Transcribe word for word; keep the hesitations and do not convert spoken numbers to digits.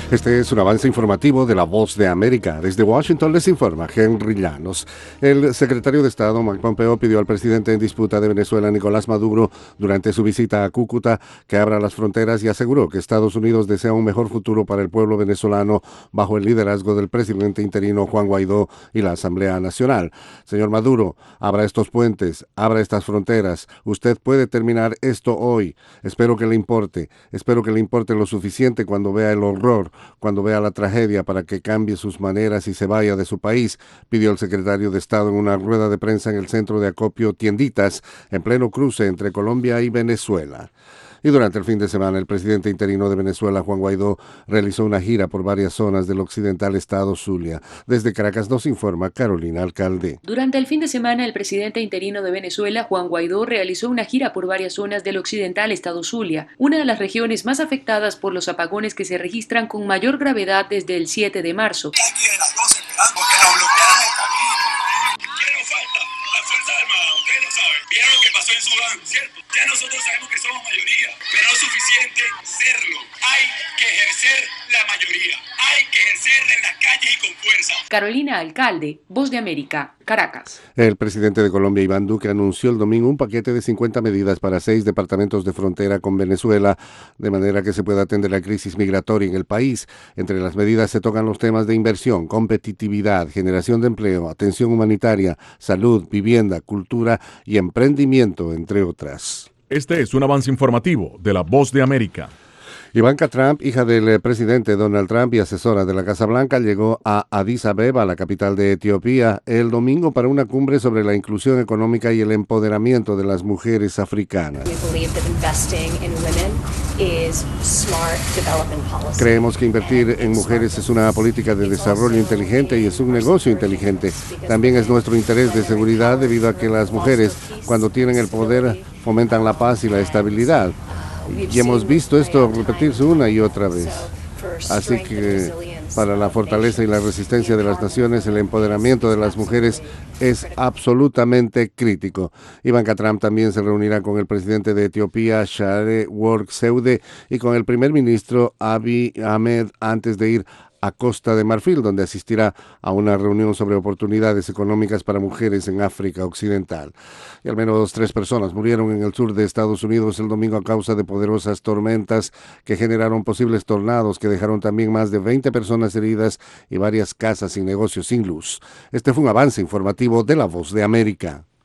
Este es un avance informativo de La Voz de América. Desde Washington les informa Henry Llanos. El secretario de Estado, Mike Pompeo, pidió al presidente en disputa de Venezuela, Nicolás Maduro, durante su visita a Cúcuta, que abra las fronteras y aseguró que Estados Unidos desea un mejor futuro para el pueblo venezolano bajo el liderazgo del presidente interino Juan Guaidó y la Asamblea Nacional. Señor Maduro, abra estos puentes, abra estas fronteras. Usted puede terminar esto hoy. Espero que le importe. Espero que le importe lo suficiente cuando vea el horror, cuando vea la tragedia, para que cambie sus maneras y se vaya de su país, pidió el secretario de Estado en una rueda de prensa en el centro de acopio Tienditas, en pleno cruce entre Colombia y Venezuela. Y durante el fin de semana, el presidente interino de Venezuela, Juan Guaidó, realizó una gira por varias zonas del occidental estado Zulia. Desde Caracas nos informa Carolina Alcalde. Durante el fin de semana, el presidente interino de Venezuela, Juan Guaidó, realizó una gira por varias zonas del occidental estado Zulia, una de las regiones más afectadas por los apagones que se registran con mayor gravedad desde el siete de marzo. ¿Vieron lo que pasó en Sudán, cierto? Ya nosotros sabemos que somos mayoría, pero no es suficiente serlo. Hay que ejercer la mayoría. Hay que ejercerla en las calles y con fuerza. Carolina Alcalde, Voz de América, Caracas. El presidente de Colombia, Iván Duque, anunció el domingo un paquete de cincuenta medidas para seis departamentos de frontera con Venezuela, de manera que se pueda atender la crisis migratoria en el país. Entre las medidas se tocan los temas de inversión, competitividad, generación de empleo, atención humanitaria, salud, vivienda, cultura y emprendimiento, entre otras. Este es un avance informativo de La Voz de América. Ivanka Trump, hija del presidente Donald Trump y asesora de la Casa Blanca, llegó a Addis Abeba, la capital de Etiopía, el domingo para una cumbre sobre la inclusión económica y el empoderamiento de las mujeres africanas. Creemos que invertir en mujeres es una política de desarrollo inteligente y es un negocio inteligente. También es nuestro interés de seguridad debido a que las mujeres, cuando tienen el poder, fomentan la paz y la estabilidad. Y hemos visto esto repetirse una y otra vez. Así que para la fortaleza y la resistencia de las naciones, el empoderamiento de las mujeres es absolutamente crítico. Ivanka Trump también se reunirá con el presidente de Etiopía, Share Work Seude, y con el primer ministro Abiy Ahmed antes de ir a Costa de Marfil, donde asistirá a una reunión sobre oportunidades económicas para mujeres en África Occidental. Y al menos tres personas murieron en el sur de Estados Unidos el domingo a causa de poderosas tormentas que generaron posibles tornados que dejaron también más de veinte personas heridas y varias casas y negocios sin luz. Este fue un avance informativo de La Voz de América.